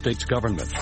States government.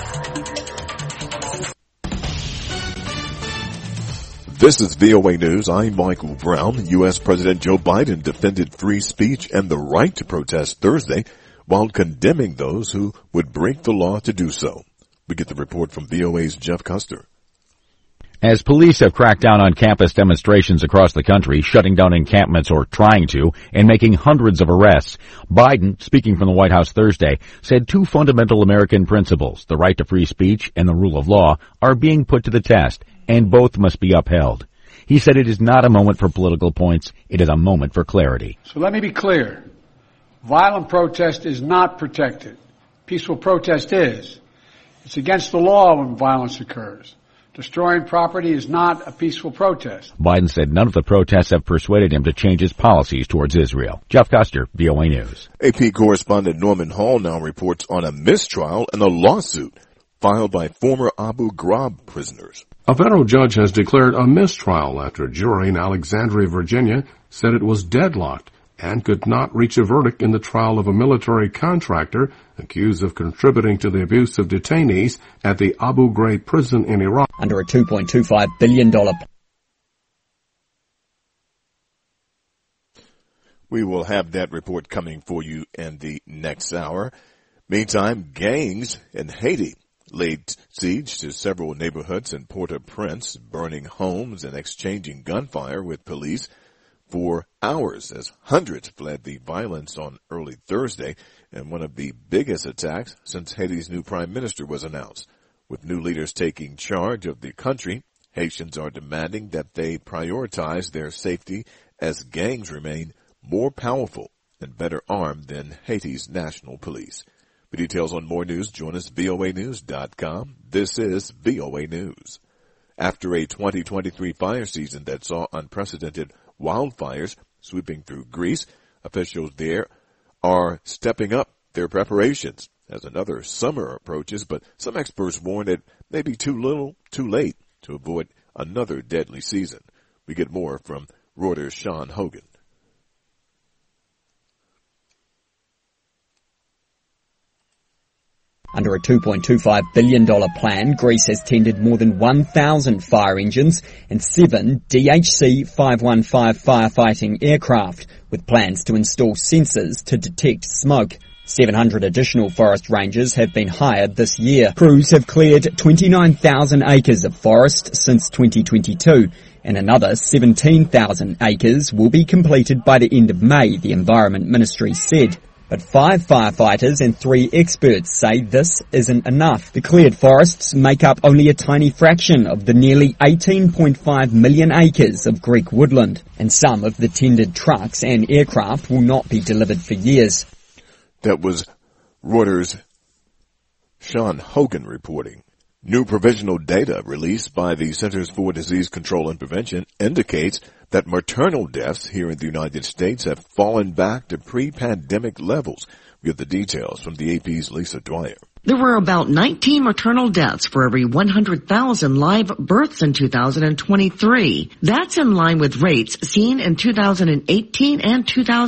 This is VOA News. I'm Michael Brown. U.S. President Joe Biden defended free speech and the right to protest Thursday while condemning those who would break the law to do so. We get the report from VOA's Jeff Custer. As police have cracked down on campus demonstrations across the country, shutting down encampments or trying to, and making hundreds of arrests, Biden, speaking from the White House Thursday, said two fundamental American principles, the right to free speech and the rule of law, are being put to the test, and both must be upheld. He said it is not a moment for political points, it is a moment for clarity. So let me be clear. Violent protest is not protected. Peaceful protest is. It's against the law when violence occurs. Destroying property is not a peaceful protest. Biden said none of the protests have persuaded him to change his policies towards Israel. Jeff Custer, VOA News. AP correspondent Norman Hall now reports on a mistrial and a lawsuit filed by former Abu Ghraib prisoners. A federal judge has declared a mistrial after a jury in Alexandria, Virginia, said it was deadlocked and could not reach a verdict in the trial of a military contractor accused of contributing to the abuse of detainees at the Abu Ghraib prison in Iraq. Under a $2.25 billion. We will have that report coming for you in the next hour. Meantime, gangs in Haiti laid siege to several neighborhoods in Port-au-Prince, burning homes and exchanging gunfire with police for hours as hundreds fled the violence on early Thursday, and one of the biggest attacks since Haiti's new prime minister was announced. With new leaders taking charge of the country, Haitians are demanding that they prioritize their safety as gangs remain more powerful and better armed than Haiti's national police. For details on more news, join us at voanews.com. This is VOA News. After a 2023 fire season that saw unprecedented wildfires sweeping through Greece, officials there are stepping up their preparations as another summer approaches, but some experts warn it may be too little, too late to avoid another deadly season. We get more from Reuters' Sean Hogan. Under a $2.25 billion plan, Greece has tendered more than 1,000 fire engines and 7 DHC 515 firefighting aircraft, with plans to install sensors to detect smoke. 700 additional forest rangers have been hired this year. Crews have cleared 29,000 acres of forest since 2022, and another 17,000 acres will be completed by the end of May, the Environment Ministry said. But 5 firefighters and 3 experts say this isn't enough. The cleared forests make up only a tiny fraction of the nearly 18.5 million acres of Greek woodland, and some of the tendered trucks and aircraft will not be delivered for years. That was Reuters' Sean Hogan reporting. New provisional data released by the Centers for Disease Control and Prevention indicates that maternal deaths here in the United States have fallen back to pre-pandemic levels. We have the details from the AP's Lisa Dwyer. There were about 19 maternal deaths for every 100,000 live births in 2023. That's in line with rates seen in 2018 and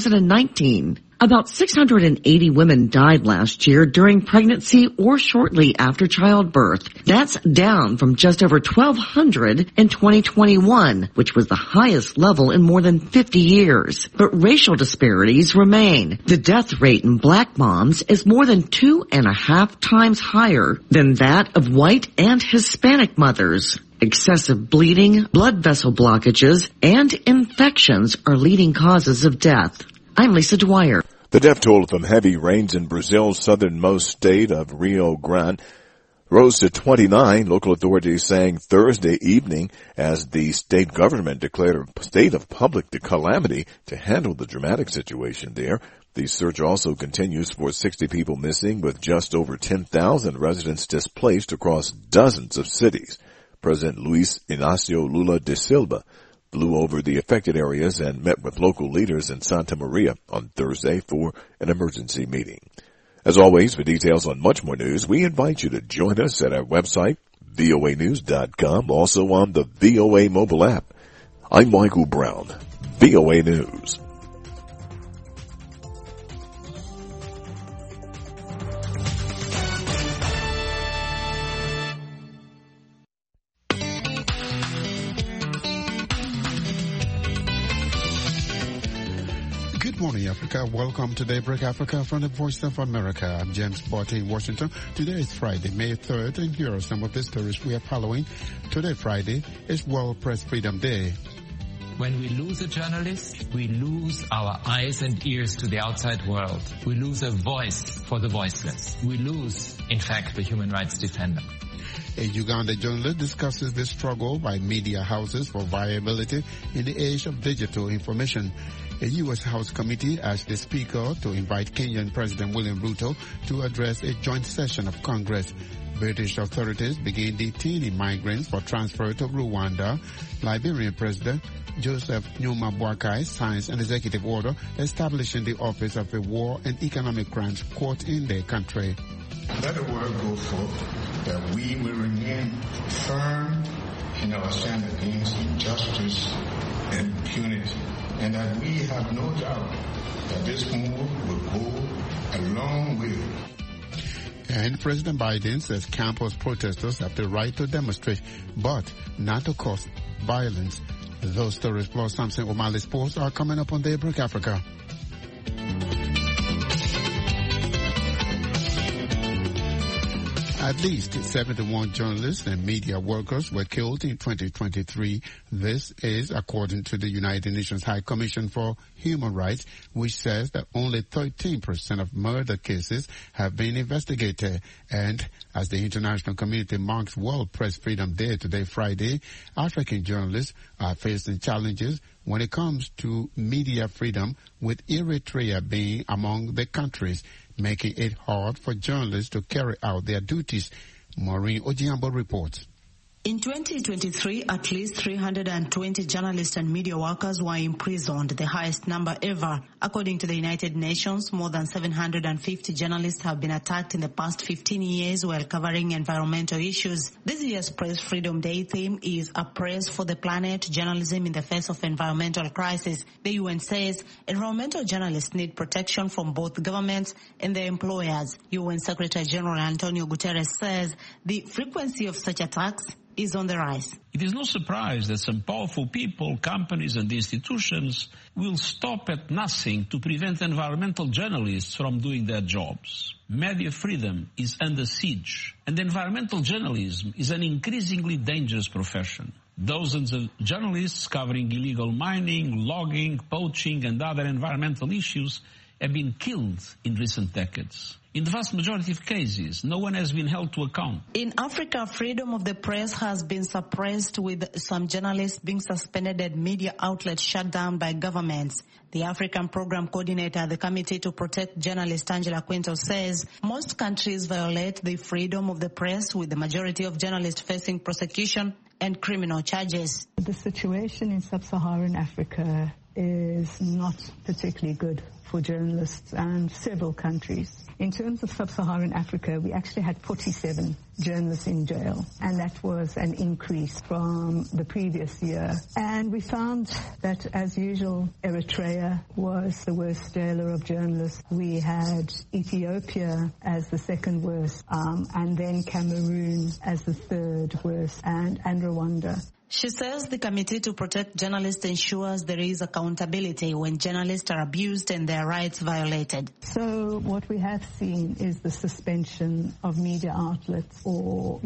2019. About 680 women died last year during pregnancy or shortly after childbirth. That's down from just over 1,200 in 2021, which was the highest level in more than 50 years. But racial disparities remain. The death rate in black moms is more than 2.5 times higher than that of white and Hispanic mothers. Excessive bleeding, blood vessel blockages, and infections are leading causes of death. I'm Lisa Dwyer. The death toll from heavy rains in Brazil's southernmost state of Rio Grande rose to 29, local authorities saying Thursday evening, as the state government declared a state of public calamity to handle the dramatic situation there. The search also continues for 60 people missing, with just over 10,000 residents displaced across dozens of cities. President Luiz Inácio Lula da Silva flew over the affected areas and met with local leaders in Santa Maria on Thursday for an emergency meeting. As always, for details on much more news, we invite you to join us at our website, voanews.com, also on the VOA mobile app. I'm Michael Brown, VOA News. morning, Africa. Welcome to Daybreak Africa from the Voice of America. I'm James Botte in Washington. Today is Friday, May 3rd, and here are some of the stories we are following. Today, Friday, is World Press Freedom Day. When we lose a journalist, we lose our eyes and ears to the outside world. We lose a voice for the voiceless. We lose, in fact, the human rights defender. A Uganda journalist discusses the struggle by media houses for viability in the age of digital information. A U.S. House committee asked the Speaker to invite Kenyan President William Ruto to address a joint session of Congress. British authorities begin detaining migrants for transfer to Rwanda. Liberian President Joseph Nyuma Boakai signs an executive order establishing the Office of the War and Economic Crimes Court in their country. Let the word go forth that we will remain firm in our stand against injustice and impunity, and that we have no doubt that this move will go a long way. And President Biden says campus protesters have the right to demonstrate, but not to cause violence. Those stories plus Samson O'Malley Sports are coming up on Daybreak Africa. At least 71 journalists and media workers were killed in 2023. This is according to the United Nations High Commission for Human Rights, which says that only 13% of murder cases have been investigated. And as the international community marks World Press Freedom Day today, Friday, African journalists are facing challenges when it comes to media freedom, with Eritrea being among the countries making it hard for journalists to carry out their duties. Maureen Ojiambo reports. In 2023, at least 320 journalists and media workers were imprisoned, the highest number ever. According to the United Nations, more than 750 journalists have been attacked in the past 15 years while covering environmental issues. This year's Press Freedom Day theme is A Press for the Planet, Journalism in the Face of Environmental Crisis. The UN says environmental journalists need protection from both governments and their employers. UN Secretary General Antonio Guterres says the frequency of such attacks is on the rise. It is no surprise that some powerful people, companies and institutions will stop at nothing to prevent environmental journalists from doing their jobs. Media freedom is under siege, and environmental journalism is an increasingly dangerous profession. Dozens of journalists covering illegal mining, logging, poaching and other environmental issues have been killed in recent decades. In the vast majority of cases, no one has been held to account. In Africa, freedom of the press has been suppressed, with some journalists being suspended and media outlets shut down by governments. The African Program Coordinator at the Committee to Protect Journalists, Angela Quinto, says most countries violate the freedom of the press, with the majority of journalists facing prosecution and criminal charges. The situation in sub-Saharan Africa is not particularly good for journalists and several countries. In terms of sub-Saharan Africa, we actually had 47 journalists in jail, and that was an increase from the previous year. And we found that, as usual, Eritrea was the worst jailer of journalists. We had Ethiopia as the second worst, and then Cameroon as the third worst, and Rwanda. She says the Committee to Protect Journalists ensures there is accountability when journalists are abused and their rights violated. So what we have seen is the suspension of media outlets, or,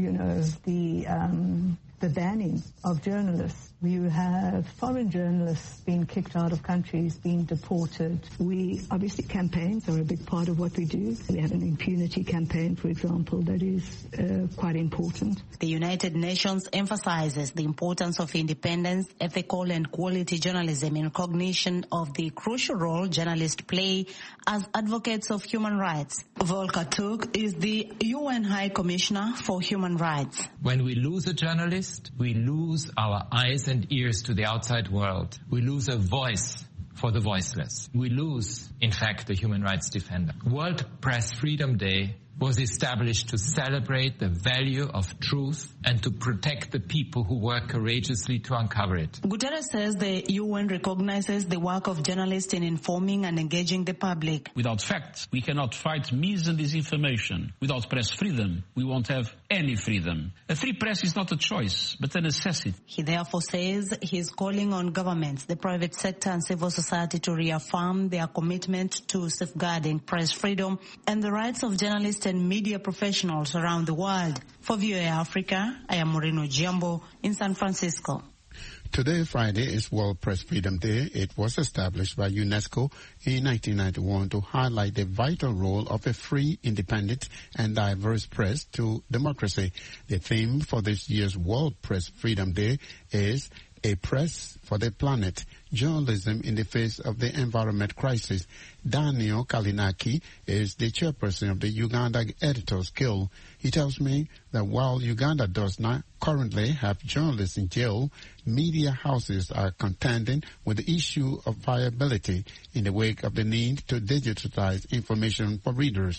the banning of journalists. You have foreign journalists being kicked out of countries, being deported. Obviously campaigns are a big part of what we do. We have an impunity campaign, for example, that is quite important. The United Nations emphasizes the importance of independence, ethical and quality journalism in recognition of the crucial role journalists play as advocates of human rights. Volker Turk is the UN High Commissioner for Human Rights. When we lose a journalist, we lose our eyes and ears to the outside world. We lose a voice for the voiceless. We lose, in fact, the human rights defender. World Press Freedom Day was established to celebrate the value of truth and to protect the people who work courageously to uncover it. Guterres says the UN recognizes the work of journalists in informing and engaging the public. Without facts, we cannot fight mis and disinformation. Without press freedom, we won't have any freedom. A free press is not a choice, but a necessity. He therefore says he is calling on governments, the private sector and civil society to reaffirm their commitment to safeguarding press freedom and the rights of journalists and media professionals around the world. For VOA Africa, I am Moreno Giambo in San Francisco. Today, Friday, is World Press Freedom Day. It was established by UNESCO in 1991 to highlight the vital role of a free, independent, and diverse press to democracy. The theme for this year's World Press Freedom Day is A Press for the Planet, Journalism in the Face of the Environment Crisis. Daniel Kalinaki is the chairperson of the Uganda Editors Guild. He tells me that while Uganda does not currently have journalists in jail, media houses are contending with the issue of viability in the wake of the need to digitize information for readers.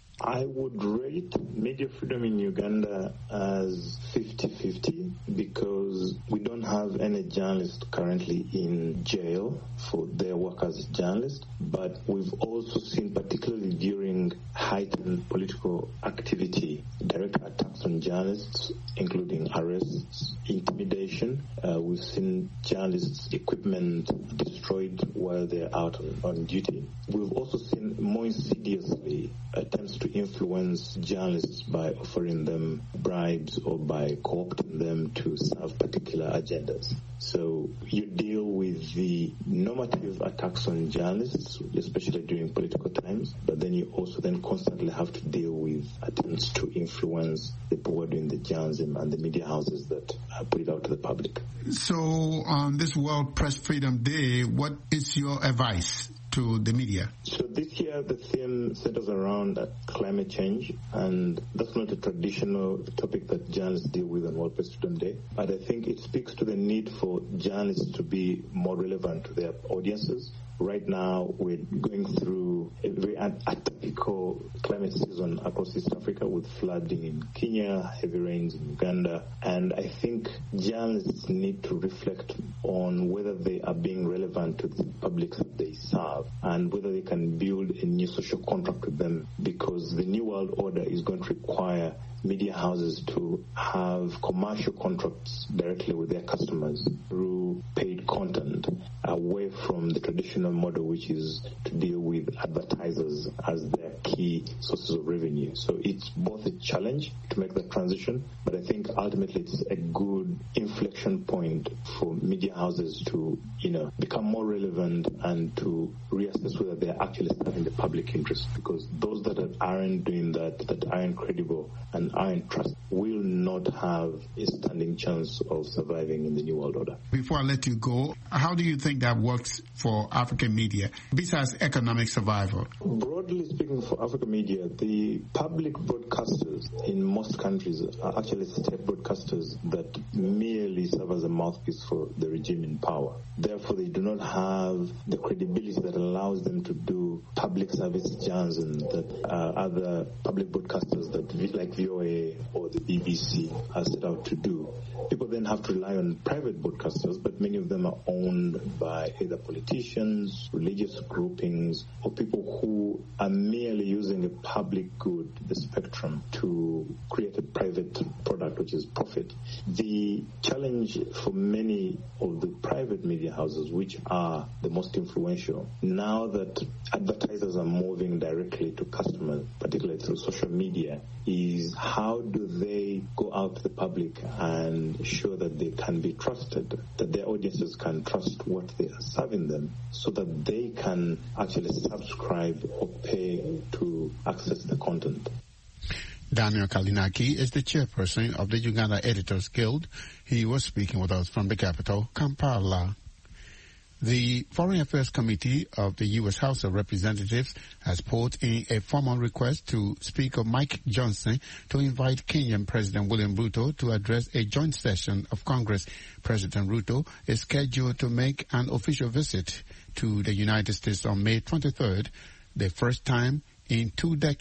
I would rate media freedom in Uganda as 50-50 because we don't have any journalists currently in jail for their work as journalists, but we've also seen, particularly during heightened political activity, direct attacks on journalists, including arrests, intimidation. We've seen journalists' equipment destroyed while they're out on duty. We've also seen more insidiously attempts to influence journalists by offering them bribes or by co-opting them to serve particular agendas. So you deal with the normative attacks on journalists, especially during political times, but then you also then constantly have to deal with attempts to influence the people who are doing the journalism and the media houses that put it out to the public. So on this World Press Freedom Day, what is your advice to the media? So this year the theme centers around climate change, and that's not a traditional topic that journalists deal with on World Press Freedom Day, but I think it speaks to the need for journalists to be more relevant to their audiences. Right now, we're going through a very atypical climate season across East Africa with flooding in Kenya, heavy rains in Uganda, and I think journalists need to reflect on whether they are being relevant to the publics that they serve and whether they can build a new social contract with them, because the New World Order is going to require media houses to have commercial contracts directly with their customers through paid content, away from the traditional model, which is to deal with advertisers as their key sources of revenue. So it's both a challenge to make that transition, but I think ultimately it's a good inflection point for media houses to, become more relevant and to reassess whether they're actually serving the public interest, because those that aren't doing that aren't credible and aren't trusted, will not have a standing chance of surviving in the New World Order. Before I let you go, how do you think that works for African media, besides economic survival? Broadly speaking, for African media, the public broadcasters in most countries are actually state broadcasters that merely serve as a mouthpiece for the regime in power. Therefore, they do not have the credibility that allows them to do public service journalism that other public broadcasters like VOA or the BBC are set out to do. People then have to rely on private broadcasters, but many of them are owned by either politicians, religious groupings, or people who are merely using a public good, the spectrum, to create a private product, which is profit. The challenge for many of the private media houses, which are the most influential, now that advertisers are moving directly to customers, particularly through social media, is how do they go out to the public and show that they can be trusted, that their audiences can trust what they are serving them, so that they can actually subscribe or pay to access the content. Daniel Kalinaki is the chairperson of the Uganda Editors Guild. He was speaking with us from the capital, Kampala. The Foreign Affairs Committee of the U.S. House of Representatives has put in a formal request to Speaker Mike Johnson to invite Kenyan President William Ruto to address a joint session of Congress. President Ruto is scheduled to make an official visit to the United States on May 23rd, the first time in 2 decades.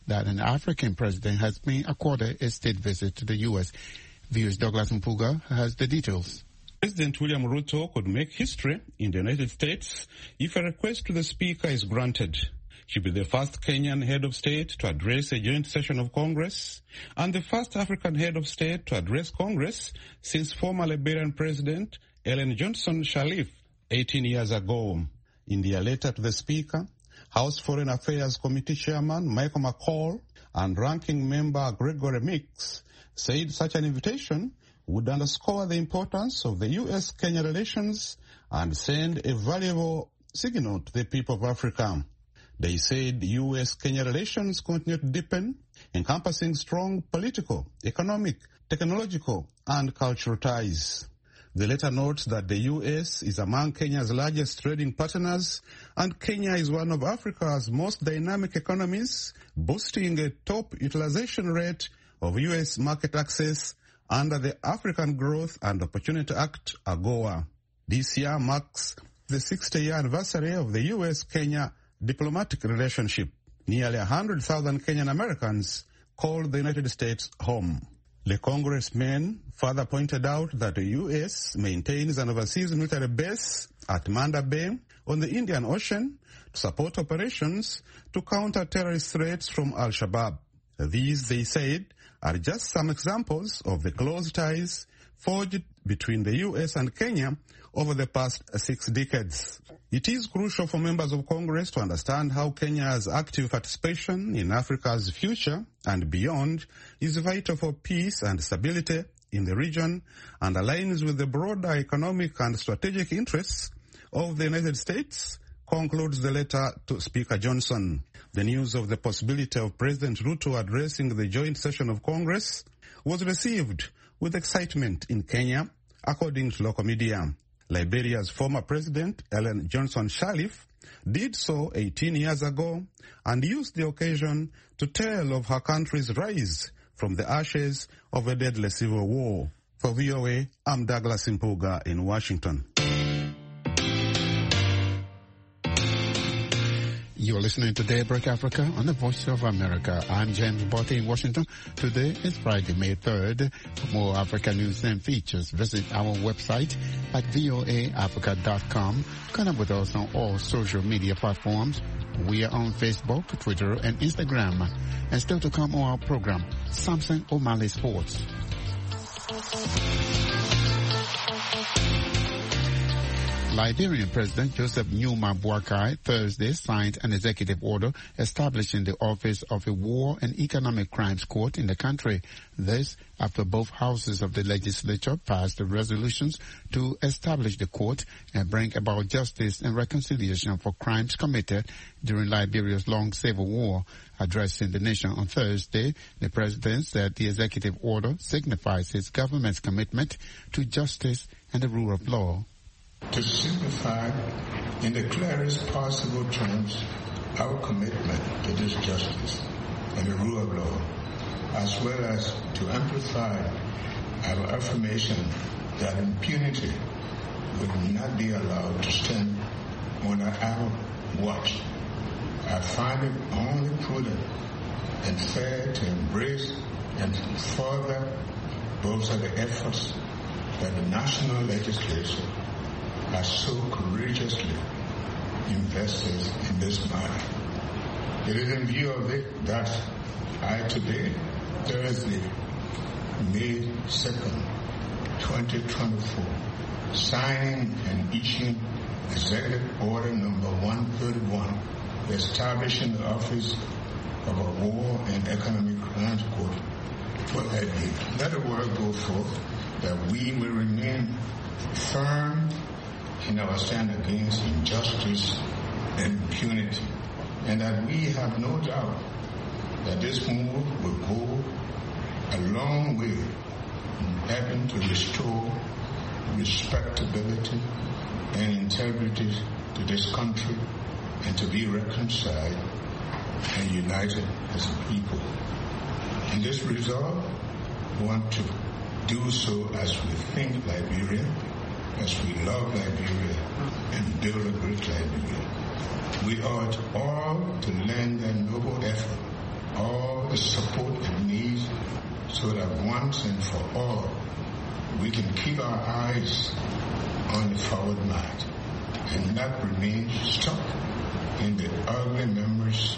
that an African president has been accorded a state visit to the U.S. VOA's Douglas Mpuga has the details. President William Ruto could make history in the United States if a request to the Speaker is granted. She'll be the first Kenyan head of state to address a joint session of Congress and the first African head of state to address Congress since former Liberian President Ellen Johnson Sirleaf 18 years ago. In their letter to the Speaker, House Foreign Affairs Committee Chairman Michael McCall and Ranking Member Gregory Meeks said such an invitation would underscore the importance of the U.S.-Kenya relations and send a valuable signal to the people of Africa. They said U.S.-Kenya relations continue to deepen, encompassing strong political, economic, technological, and cultural ties. The letter notes that the U.S. is among Kenya's largest trading partners, and Kenya is one of Africa's most dynamic economies, boasting a top utilization rate of U.S. market access under the African Growth and Opportunity Act, AGOA. This year marks the 60th anniversary of the U.S.-Kenya diplomatic relationship. Nearly 100,000 Kenyan Americans call the United States home. The congressman further pointed out that the U.S. maintains an overseas military base at Manda Bay on the Indian Ocean to support operations to counter terrorist threats from Al-Shabaab. These, they said, are just some examples of the close ties forged between the U.S. and Kenya over the past 6 decades. It is crucial for members of Congress to understand how Kenya's active participation in Africa's future and beyond is vital for peace and stability in the region and aligns with the broader economic and strategic interests of the United States, concludes the letter to Speaker Johnson. The news of the possibility of President Ruto addressing the joint session of Congress was received with excitement in Kenya, according to local media. Liberia's former president, Ellen Johnson Sirleaf, did so 18 years ago and used the occasion to tell of her country's rise from the ashes of a deadly civil war. For VOA, I'm Douglas Mpuga in Washington. You're listening to Daybreak Africa on the Voice of America. I'm James Botte in Washington. Today is Friday, May 3rd. For more Africa news and features, visit our website at voaafrica.com. Connect with us on all social media platforms. We are on Facebook, Twitter, and Instagram. And still to come on our program, Samson O'Malley Sports. Liberian President Joseph Numa Boakai Thursday signed an executive order establishing the Office of a War and Economic Crimes Court in the country. This after both houses of the legislature passed resolutions to establish the court and bring about justice and reconciliation for crimes committed during Liberia's long civil war. Addressing the nation on Thursday, the president said the executive order signifies his government's commitment to justice and the rule of law. To simplify in the clearest possible terms our commitment to this justice and the rule of law, as well as to amplify our affirmation that impunity will not be allowed to stand on our watch, I find it only prudent and fair to embrace and further bolster the efforts that the national legislature has so courageously invested in this matter. It is in view of it that I today, Thursday, May 2nd, 2024, signing and issuing Executive Order Number 131, establishing the Office of a War and Economic Crimes Court for Liberia. Let the word go forth that we will remain firm in our stand against injustice and impunity, and that we have no doubt that this move will go a long way in helping to restore respectability and integrity to this country and to be reconciled and united as a people. In this resolve, we want to do so as we think Liberia, as we love Liberia and build a great Liberia. We ought all to lend a noble effort all the support it needs so that once and for all, we can keep our eyes on the forward march and not remain stuck in the ugly memories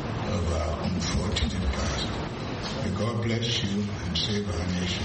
of our unfortunate past. May God bless you and save our nation.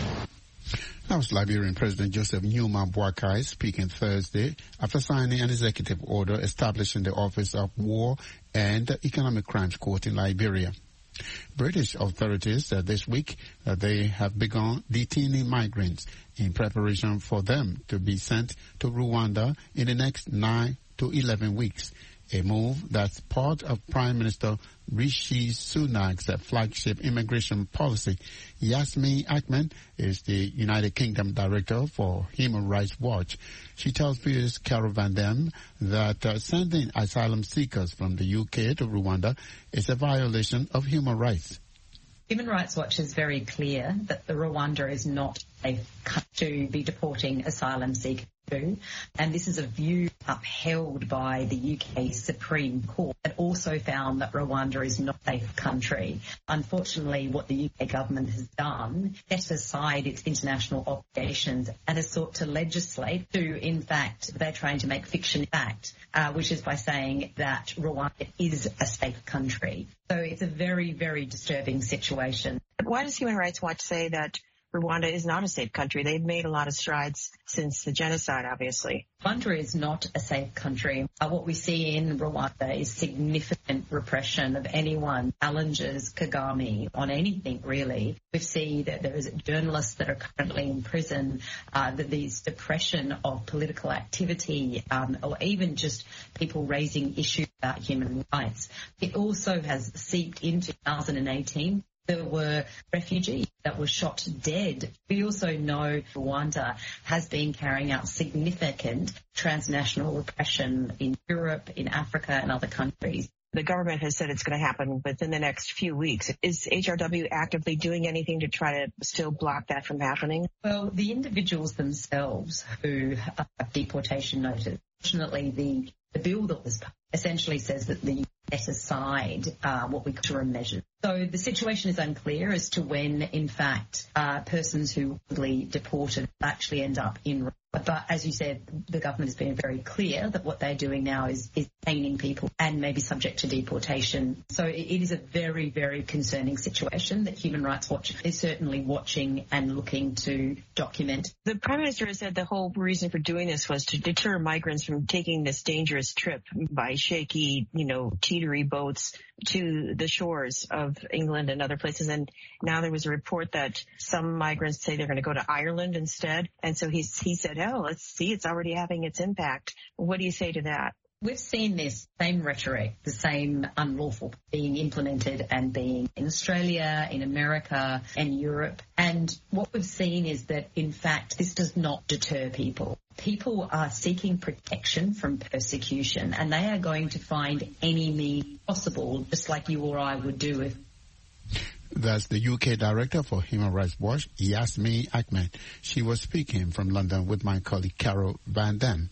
That was Liberian President Joseph Newman Boakai speaking Thursday after signing an executive order establishing the Office of War and Economic Crimes Court in Liberia. British authorities said this week that they have begun detaining migrants in preparation for them to be sent to Rwanda in the next 9 to 11 weeks. A move that's part of Prime Minister Rishi Sunak's flagship immigration policy. Yasmin Ahmed is the United Kingdom Director for Human Rights Watch. She tells viewers Carol Van Dam that sending asylum seekers from the UK to Rwanda is a violation of human rights. Human Rights Watch is very clear that the Rwanda is not safe to be deporting asylum seekers to, and this is a view upheld by the UK Supreme Court that also found that Rwanda is not a safe country. Unfortunately, what the UK government has done, set aside its international obligations and has sought to legislate to, in fact, they're trying to make fiction fact, which is by saying that Rwanda is a safe country. So it's a very, very disturbing situation. Why does Human Rights Watch say that Rwanda is not a safe country? They've made a lot of strides since the genocide, obviously. Rwanda is not a safe country. What we see in Rwanda is significant repression of anyone who challenges Kagame on anything, really. We see that there is journalists that are currently in prison, that there's depression of political activity, or even just people raising issues about human rights. It also has seeped into 2018. There were refugees that were shot dead. We also know Rwanda has been carrying out significant transnational repression in Europe, in Africa, and other countries. The government has said it's going to happen within the next few weeks. Is HRW actively doing anything to try to still block that from happening? Well, the individuals themselves who have deportation notice, fortunately, the bill that was passed essentially says that the set aside what we call interim measures. So the situation is unclear as to when, in fact, persons who were deported actually end up in. But as you said, the government has been very clear that what they're doing now is detaining people and maybe subject to deportation. So it is a very, very concerning situation that Human Rights Watch is certainly watching and looking to document. The Prime Minister has said the whole reason for doing this was to deter migrants from taking this dangerous trip by shaky, teetery boats to the shores of England and other places. And now there was a report that some migrants say they're going to go to Ireland instead. And so he said, let's see, it's already having its impact. What do you say to that? We've seen this same rhetoric, the same unlawful being implemented and being in Australia, in America and Europe. And what we've seen is that, in fact, this does not deter people. People are seeking protection from persecution, and they are going to find any means possible, just like you or I would do if. That's the UK Director for Human Rights Watch, Yasmin Ahmed. She was speaking from London with my colleague Carol Van Dam.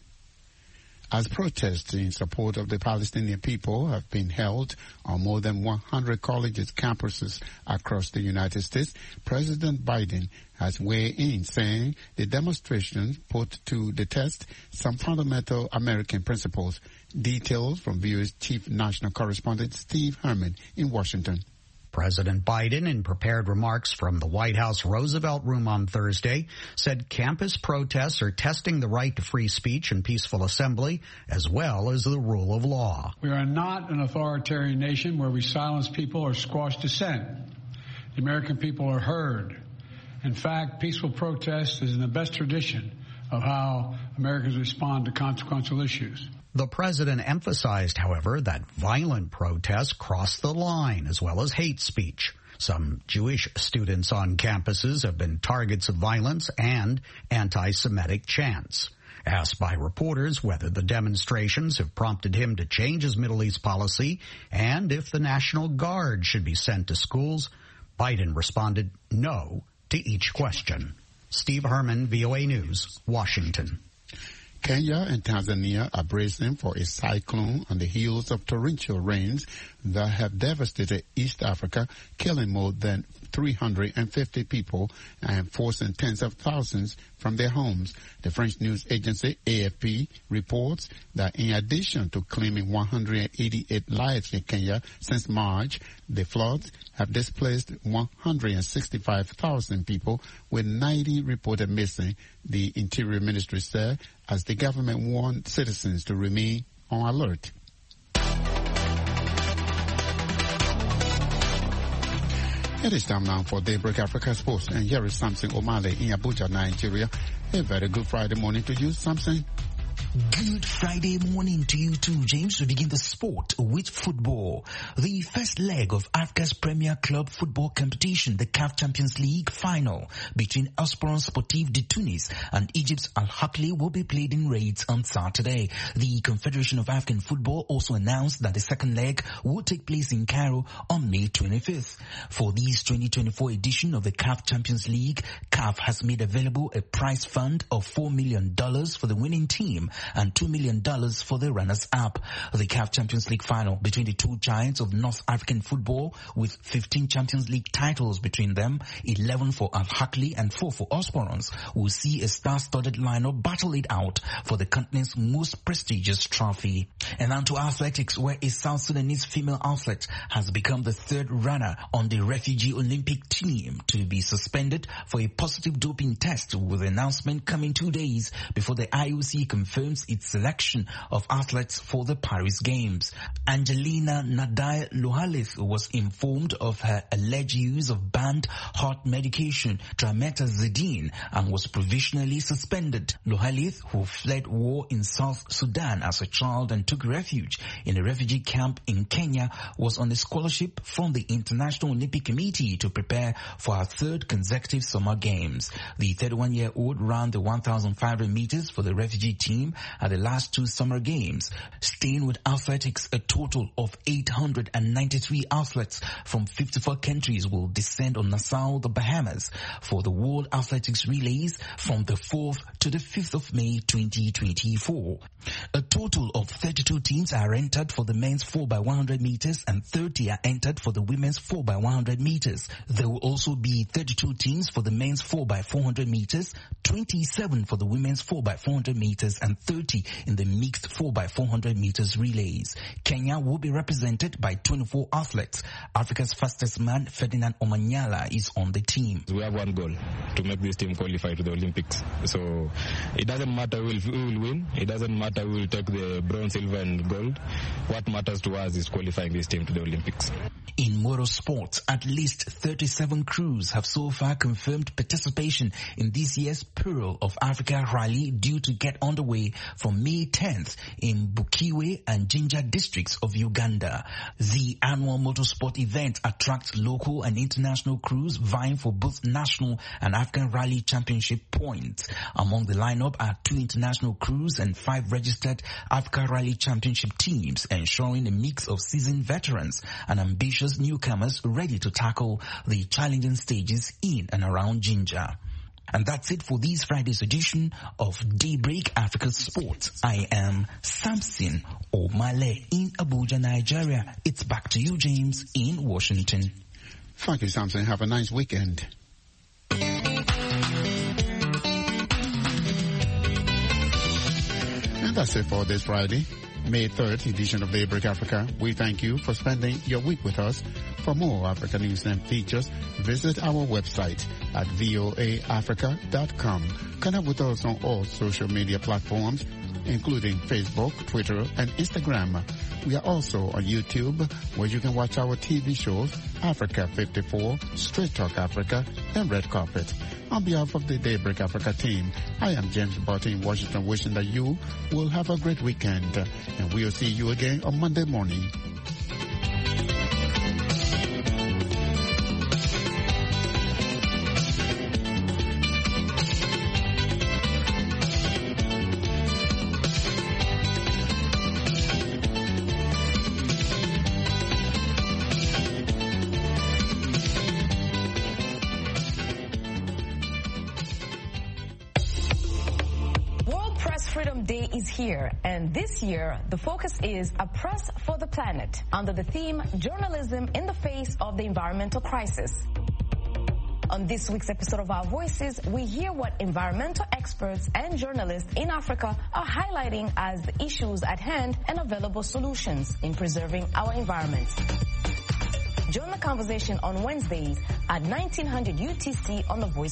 As protests in support of the Palestinian people have been held on more than 100 colleges campuses across the United States, President Biden has weighed in, saying the demonstrations put to the test some fundamental American principles. Details from VOA's Chief National Correspondent Steve Herman in Washington. President Biden, in prepared remarks from the White House Roosevelt Room on Thursday, said campus protests are testing the right to free speech and peaceful assembly, as well as the rule of law. We are not an authoritarian nation where we silence people or squash dissent. The American people are heard. In fact, peaceful protest is in the best tradition of how Americans respond to consequential issues. The president emphasized, however, that violent protests cross the line as well as hate speech. Some Jewish students on campuses have been targets of violence and anti-Semitic chants. Asked by reporters whether the demonstrations have prompted him to change his Middle East policy and if the National Guard should be sent to schools, Biden responded no to each question. Steve Herman, VOA News, Washington. Kenya and Tanzania are bracing for a cyclone on the heels of torrential rains that have devastated East Africa, killing more than 350 people and forcing tens of thousands from their homes. The French news agency AFP reports that in addition to claiming 188 lives in Kenya since March, the floods have displaced 165,000 people, with 90 reported missing, the Interior Ministry said, as the government warned citizens to remain on alert. It is time now for Daybreak Africa Sports, and here is Samson O'Malley in Abuja, Nigeria. A very good Friday morning to you, Samson. Good Friday morning to you too, James. We begin the sport with football. The first leg of Africa's Premier Club football competition, the CAF Champions League final between Esperance Sportive de Tunis and Egypt's Al Ahly, will be played in Raids on Saturday. The Confederation of African Football also announced that the second leg will take place in Cairo on May 25th. For this 2024 edition of the CAF Champions League, CAF has made available a prize fund of $4 million for the winning team and $2 million for the runners-up. The CAF Champions League final between the two giants of North African football, with 15 Champions League titles between them, 11 for Al Ahly and 4 for Esperance, will see a star-studded lineup battle it out for the continent's most prestigious trophy. And on to athletics, where a South Sudanese female athlete has become the third runner on the refugee Olympic team to be suspended for a positive doping test, with the announcement coming 2 days before the IOC confirms its selection of athletes for the Paris Games. Angelina Nadai Lohalith was informed of her alleged use of banned heart medication trimetazidine and was provisionally suspended. Lohalith, who fled war in South Sudan as a child and took refuge in a refugee camp in Kenya, was on a scholarship from the International Olympic Committee to prepare for her third consecutive summer games. The 31-year-old ran the 1,500 meters for the refugee team at the last two summer games. Staying with athletics, a total of 893 athletes from 54 countries will descend on Nassau, the Bahamas, for the World Athletics Relays from the 4th to the 5th of May 2024. A total of 32 teams are entered for the men's 4x100 meters and 30 are entered for the women's 4x100 meters. There will also be 32 teams for the men's 4x400 meters, 27 for the women's 4x400 meters and 30 in the mixed 4x400 meters relays. Kenya will be represented by 24 athletes. Africa's fastest man, Ferdinand Omanyala, is on the team. We have one goal, to make this team qualify to the Olympics. So it doesn't matter who will win. It doesn't matter who will take the bronze, silver and gold. What matters to us is qualifying this team to the Olympics. In motorsports, at least 37 crews have so far confirmed participation in this year's Pearl of Africa Rally, due to get underway from May 10th in Bukiwe and Jinja districts of Uganda. The annual motorsport event attracts local and international crews vying for both national and African Rally Championship points. Among the lineup are 2 international crews and 5 registered Africa Rally Championship teams, ensuring a mix of seasoned veterans and ambitious newcomers ready to tackle the challenging stages in and around Jinja. And that's it for this Friday's edition of Daybreak Africa Sports. I am Samson O'Malley in Abuja, Nigeria. It's back to you, James, in Washington. Thank you, Samson. Have a nice weekend. And that's it for this Friday, May 3rd edition of Daybreak Africa. We thank you for spending your week with us. For more African news and features, visit our website at voaafrica.com. Connect with us on all social media platforms, including Facebook, Twitter, and Instagram. We are also on YouTube, where you can watch our TV shows, Africa 54, Straight Talk Africa, and Red Carpet. On behalf of the Daybreak Africa team, I am James Barton in Washington, wishing that you will have a great weekend, and we'll see you again on Monday morning. Freedom Day is here, and this year the focus is A Press for the Planet under the theme Journalism in the Face of the Environmental Crisis. On this week's episode of Our Voices, we hear what environmental experts and journalists in Africa are highlighting as the issues at hand and available solutions in preserving our environment. Join the conversation on Wednesdays at 1900 UTC on the Voice